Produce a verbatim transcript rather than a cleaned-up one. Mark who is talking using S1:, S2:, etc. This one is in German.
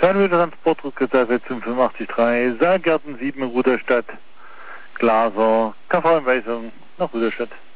S1: Fernweh-Transportroute fünfundachtzig drei, Saalgärten sieben in Rudolstadt, Glaser, K V-Anweisung nach Rudolstadt.